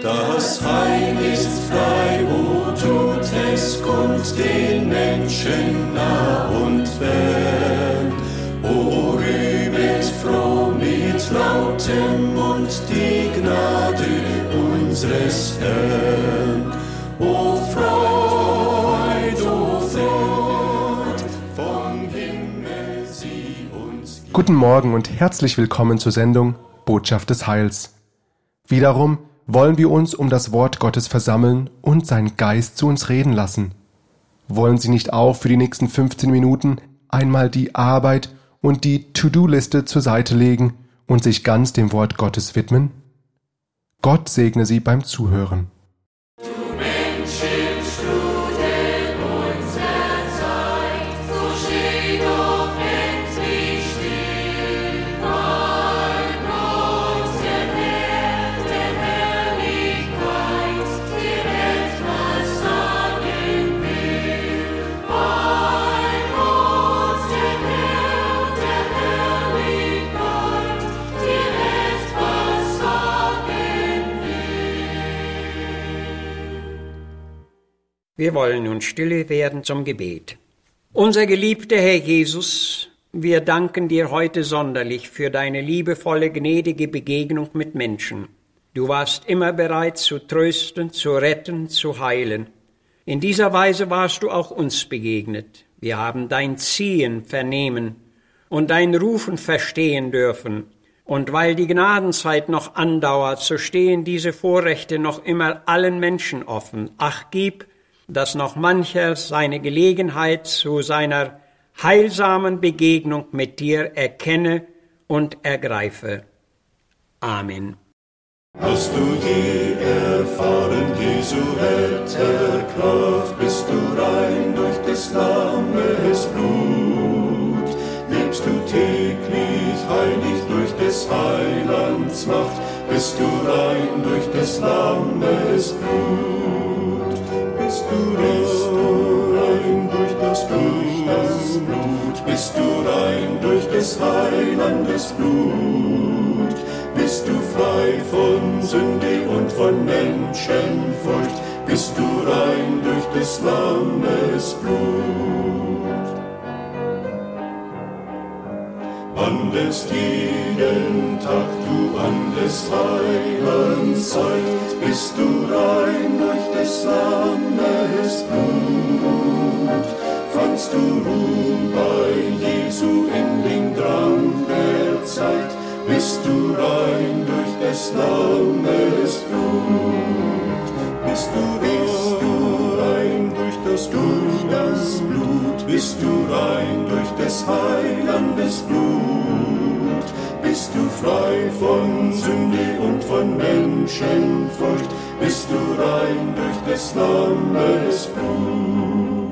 Das Heil ist frei, o tut es kund den Menschen nah und fern. O rühmet froh mit lautem Mund die Gnade unseres Herrn. O Freud, vom Himmel sie uns. Guten Morgen und herzlich willkommen zur Sendung Botschaft des Heils. Wiederum wollen wir uns um das Wort Gottes versammeln und seinen Geist zu uns reden lassen. Wollen Sie nicht auch für die nächsten 15 Minuten einmal die Arbeit und die To-Do-Liste zur Seite legen und sich ganz dem Wort Gottes widmen? Gott segne Sie beim Zuhören. Wir wollen nun stille werden zum Gebet. Unser geliebter Herr Jesus, wir danken dir heute sonderlich für deine liebevolle, gnädige Begegnung mit Menschen. Du warst immer bereit zu trösten, zu retten, zu heilen. In dieser Weise warst du auch uns begegnet. Wir haben dein Ziehen vernehmen und dein Rufen verstehen dürfen. Und weil die Gnadenzeit noch andauert, so stehen diese Vorrechte noch immer allen Menschen offen. Ach, gib, dass noch mancher seine Gelegenheit zu seiner heilsamen Begegnung mit dir erkenne und ergreife. Amen. Hast du je erfahren, Jesu Retterkraft, bist du rein durch des Lammes Blut, lebst du täglich heilig durch des Heilands Macht, bist du rein durch des Lammes Blut. Bist du rein durch das Blut, bist du rein durch des Heilandes Blut, bist du frei von Sünde und von Menschenfurcht, bist du rein durch des Lammes Blut. Wandelst jeden Tag du an des Heilands Zeit, bist du rein durch des Lammes Blut. Fandst du Ruhe bei Jesu in dem Drang der Zeit, bist du rein durch des Lammes Blut. Bist du rein durch das Blut, bist du rein durch des Heilandes Blut, bist du frei von Sünde und von Menschenfurcht, bist du rein durch des Lammes Blut.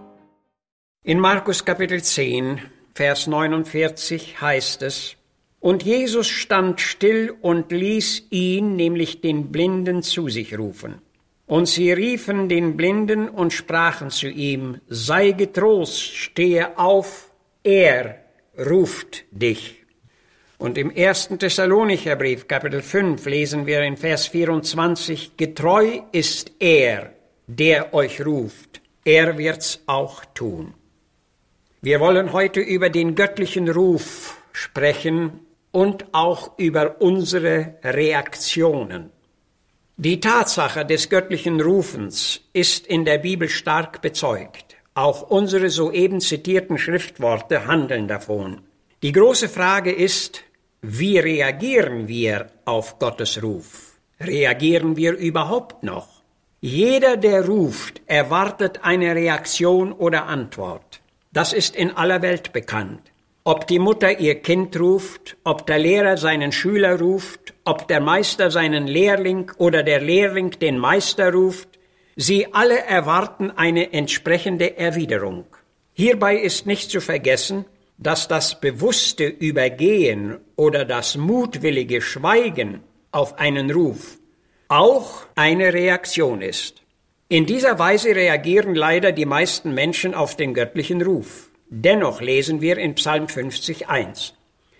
In Markus Kapitel 10, Vers 49 heißt es: Und Jesus stand still und ließ ihn, nämlich den Blinden, zu sich rufen. Und sie riefen den Blinden und sprachen zu ihm: Sei getrost, stehe auf, er ruft dich. Und im 1. Thessalonicherbrief, Kapitel 5, lesen wir in Vers 24: Getreu ist er, der euch ruft, er wird's auch tun. Wir wollen heute über den göttlichen Ruf sprechen und auch über unsere Reaktionen. Die Tatsache des göttlichen Rufens ist in der Bibel stark bezeugt. Auch unsere soeben zitierten Schriftworte handeln davon. Die große Frage ist, wie reagieren wir auf Gottes Ruf? Reagieren wir überhaupt noch? Jeder, der ruft, erwartet eine Reaktion oder Antwort. Das ist in aller Welt bekannt. Ob die Mutter ihr Kind ruft, ob der Lehrer seinen Schüler ruft, ob der Meister seinen Lehrling oder der Lehrling den Meister ruft, sie alle erwarten eine entsprechende Erwiderung. Hierbei ist nicht zu vergessen, dass das bewusste Übergehen oder das mutwillige Schweigen auf einen Ruf auch eine Reaktion ist. In dieser Weise reagieren leider die meisten Menschen auf den göttlichen Ruf. Dennoch lesen wir in Psalm 50,1: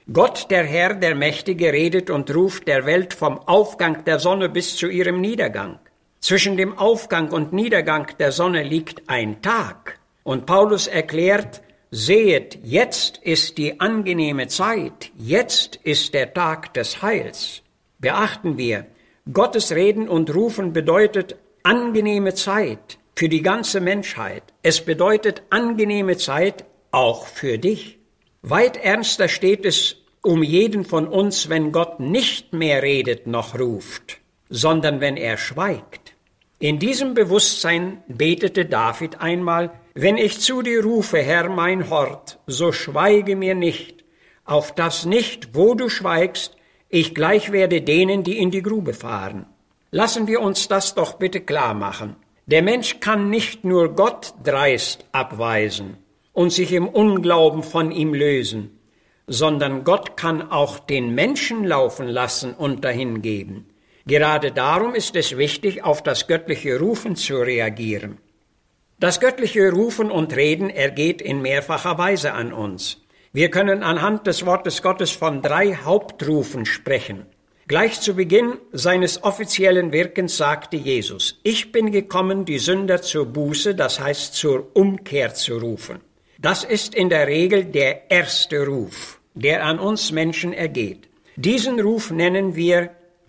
Gott, der Herr, der Mächtige, redet und ruft der Welt vom Aufgang der Sonne bis zu ihrem Niedergang. Zwischen dem Aufgang und Niedergang der Sonne liegt ein Tag. Und Paulus erklärt, sehet, jetzt ist die angenehme Zeit, jetzt ist der Tag des Heils. Beachten wir, Gottes Reden und Rufen bedeutet angenehme Zeit für die ganze Menschheit. Es bedeutet angenehme Zeit auch für dich. Weit ernster steht es um jeden von uns, wenn Gott nicht mehr redet noch ruft, sondern wenn er schweigt. In diesem Bewusstsein betete David einmal, wenn ich zu dir rufe, Herr mein Hort, so schweige mir nicht, auf das nicht, wo du schweigst, ich gleich werde denen, die in die Grube fahren. Lassen wir uns das doch bitte klar machen. Der Mensch kann nicht nur Gott dreist abweisen und sich im Unglauben von ihm lösen, sondern Gott kann auch den Menschen laufen lassen und dahingeben. Gerade darum ist es wichtig, auf das göttliche Rufen zu reagieren. Das göttliche Rufen und Reden ergeht in mehrfacher Weise an uns. Wir können anhand des Wortes Gottes von 3 Hauptrufen sprechen. Gleich zu Beginn seines offiziellen Wirkens sagte Jesus, ich bin gekommen, die Sünder zur Buße, das heißt zur Umkehr zu rufen. Das ist in der Regel der erste Ruf, der an uns Menschen ergeht. Diesen Ruf nennen wir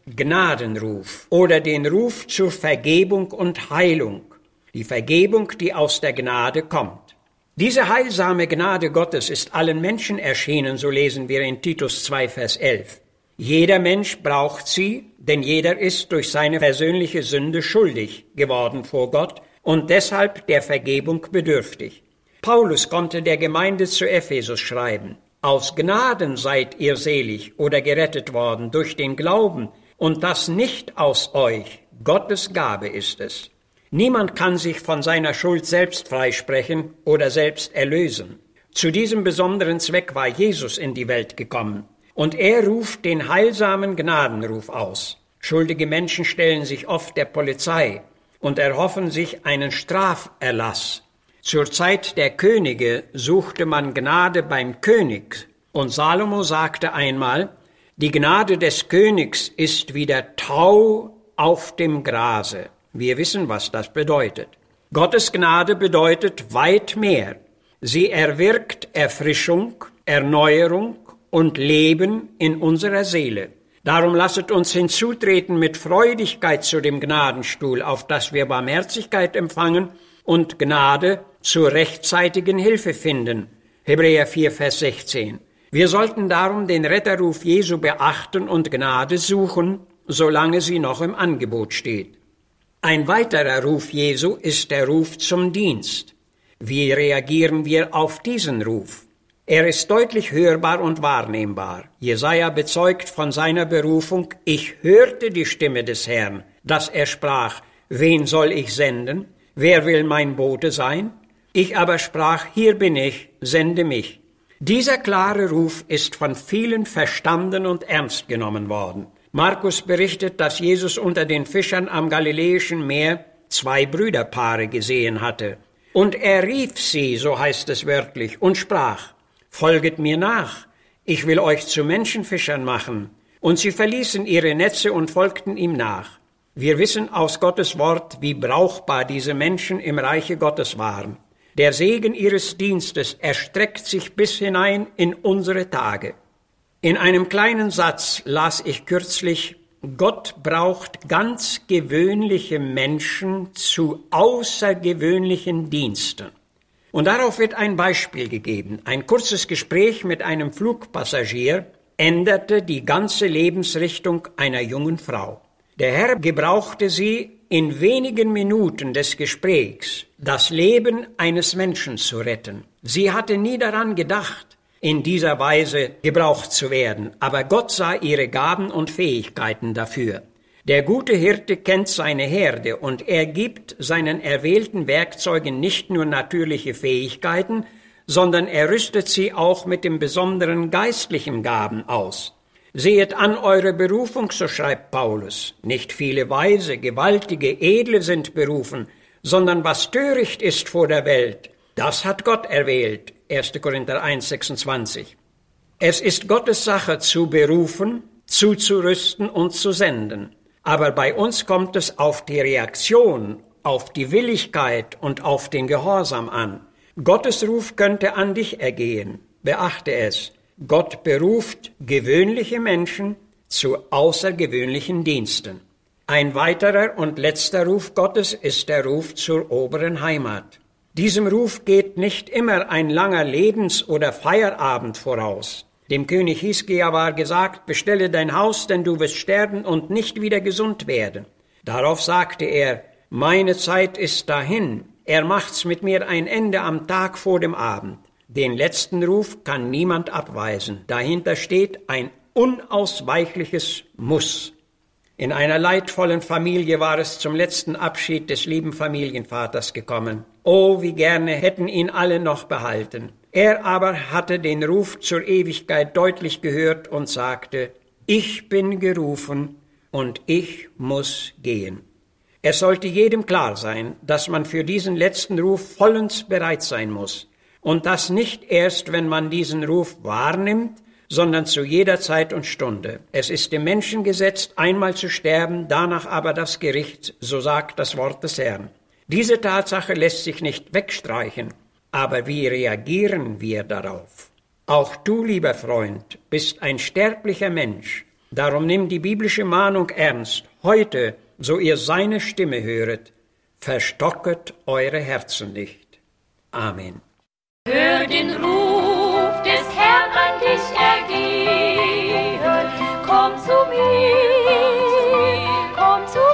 Gnadenruf oder den Ruf zur Vergebung und Heilung. Die Vergebung, die aus der Gnade kommt. Diese heilsame Gnade Gottes ist allen Menschen erschienen, so lesen wir in Titus 2, Vers 11. Jeder Mensch braucht sie, denn jeder ist durch seine persönliche Sünde schuldig geworden vor Gott und deshalb der Vergebung bedürftig. Paulus konnte der Gemeinde zu Ephesus schreiben, aus Gnaden seid ihr selig oder gerettet worden durch den Glauben und das nicht aus euch, Gottes Gabe ist es. Niemand kann sich von seiner Schuld selbst freisprechen oder selbst erlösen. Zu diesem besonderen Zweck war Jesus in die Welt gekommen. Und er ruft den heilsamen Gnadenruf aus. Schuldige Menschen stellen sich oft der Polizei und erhoffen sich einen Straferlass. Zur Zeit der Könige suchte man Gnade beim König. Und Salomo sagte einmal, die Gnade des Königs ist wie der Tau auf dem Grase. Wir wissen, was das bedeutet. Gottes Gnade bedeutet weit mehr. Sie erwirkt Erfrischung, Erneuerung und Leben in unserer Seele. Darum lasset uns hinzutreten mit Freudigkeit zu dem Gnadenstuhl, auf das wir Barmherzigkeit empfangen und Gnade zur rechtzeitigen Hilfe finden. Hebräer 4, Vers 16. Wir sollten darum den Retterruf Jesu beachten und Gnade suchen, solange sie noch im Angebot steht. Ein weiterer Ruf Jesu ist der Ruf zum Dienst. Wie reagieren wir auf diesen Ruf? Er ist deutlich hörbar und wahrnehmbar. Jesaja bezeugt von seiner Berufung, ich hörte die Stimme des Herrn, dass er sprach, wen soll ich senden? Wer will mein Bote sein? Ich aber sprach, hier bin ich, sende mich. Dieser klare Ruf ist von vielen verstanden und ernst genommen worden. Markus berichtet, dass Jesus unter den Fischern am Galiläischen Meer 2 Brüderpaare gesehen hatte. Und er rief sie, so heißt es wörtlich, und sprach, folget mir nach, ich will euch zu Menschenfischern machen. Und sie verließen ihre Netze und folgten ihm nach. Wir wissen aus Gottes Wort, wie brauchbar diese Menschen im Reiche Gottes waren. Der Segen ihres Dienstes erstreckt sich bis hinein in unsere Tage. In einem kleinen Satz las ich kürzlich, Gott braucht ganz gewöhnliche Menschen zu außergewöhnlichen Diensten. Und darauf wird ein Beispiel gegeben. Ein kurzes Gespräch mit einem Flugpassagier änderte die ganze Lebensrichtung einer jungen Frau. Der Herr gebrauchte sie in wenigen Minuten des Gesprächs, das Leben eines Menschen zu retten. Sie hatte nie daran gedacht, in dieser Weise gebraucht zu werden, aber Gott sah ihre Gaben und Fähigkeiten dafür. Der gute Hirte kennt seine Herde und er gibt seinen erwählten Werkzeugen nicht nur natürliche Fähigkeiten, sondern er rüstet sie auch mit dem besonderen geistlichen Gaben aus. Sehet an eure Berufung, so schreibt Paulus. Nicht viele Weise, gewaltige, edle sind berufen, sondern was töricht ist vor der Welt, das hat Gott erwählt. 1. Korinther 1, 26. Es ist Gottes Sache zu berufen, zuzurüsten und zu senden. Aber bei uns kommt es auf die Reaktion, auf die Willigkeit und auf den Gehorsam an. Gottes Ruf könnte an dich ergehen. Beachte es. Gott beruft gewöhnliche Menschen zu außergewöhnlichen Diensten. Ein weiterer und letzter Ruf Gottes ist der Ruf zur oberen Heimat. Diesem Ruf geht nicht immer ein langer Lebens- oder Feierabend voraus. Dem König Hiskia war gesagt, bestelle dein Haus, denn du wirst sterben und nicht wieder gesund werden. Darauf sagte er, meine Zeit ist dahin, er macht's mit mir ein Ende am Tag vor dem Abend. Den letzten Ruf kann niemand abweisen. Dahinter steht ein unausweichliches Muss. In einer leidvollen Familie war es zum letzten Abschied des lieben Familienvaters gekommen. Oh, wie gerne hätten ihn alle noch behalten. Er aber hatte den Ruf zur Ewigkeit deutlich gehört und sagte, ich bin gerufen und ich muss gehen. Es sollte jedem klar sein, dass man für diesen letzten Ruf vollends bereit sein muss. Und das nicht erst, wenn man diesen Ruf wahrnimmt, sondern zu jeder Zeit und Stunde. Es ist dem Menschen gesetzt, einmal zu sterben, danach aber das Gericht, so sagt das Wort des Herrn. Diese Tatsache lässt sich nicht wegstreichen, aber wie reagieren wir darauf? Auch du, lieber Freund, bist ein sterblicher Mensch. Darum nimm die biblische Mahnung ernst. Heute, so ihr seine Stimme höret, verstocket eure Herzen nicht. Amen. Hör den Ruf des Herrn an dich ergehen. Komm zu mir, komm zu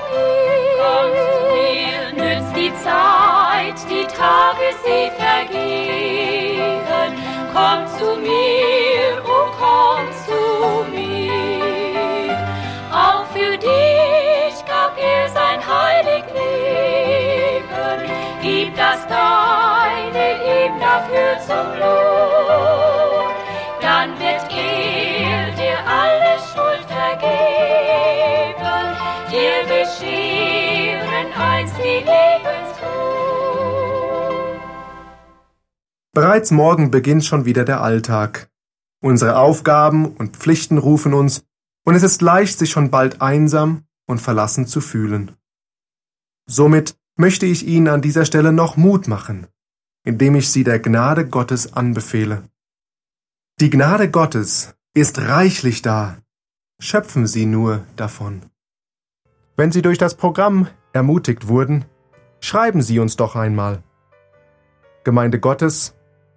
mir. Nützt die Zeit, die Tage sie vergehen. Komm zu mir, oh komm zu mir. Auch für dich gab er sein heilig Leben. Gib das deine ihm dafür zum Lohn. Dann wird er dir alle Schuld vergeben, dir bescheren einst die Lebensruhe. Bereits morgen beginnt schon wieder der Alltag. Unsere Aufgaben und Pflichten rufen uns, und es ist leicht, sich schon bald einsam und verlassen zu fühlen. Somit möchte ich Ihnen an dieser Stelle noch Mut machen, indem ich Sie der Gnade Gottes anbefehle. Die Gnade Gottes ist reichlich da. Schöpfen Sie nur davon. Wenn Sie durch das Programm ermutigt wurden, schreiben Sie uns doch einmal. Gemeinde Gottes,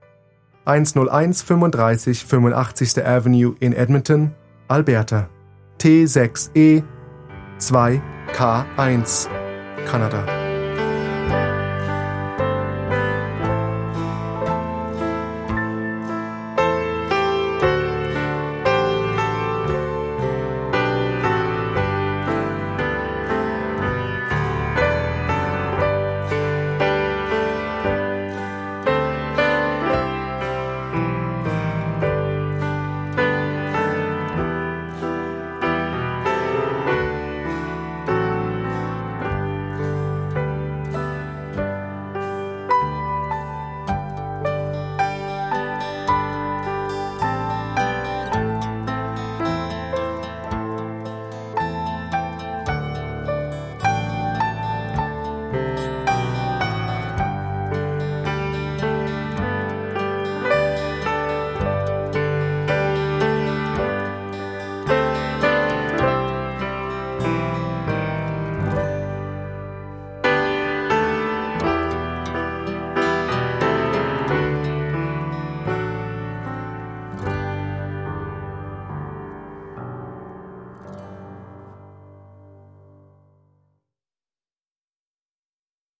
10135 85. Avenue in Edmonton, Alberta, T6E 2K1, Kanada.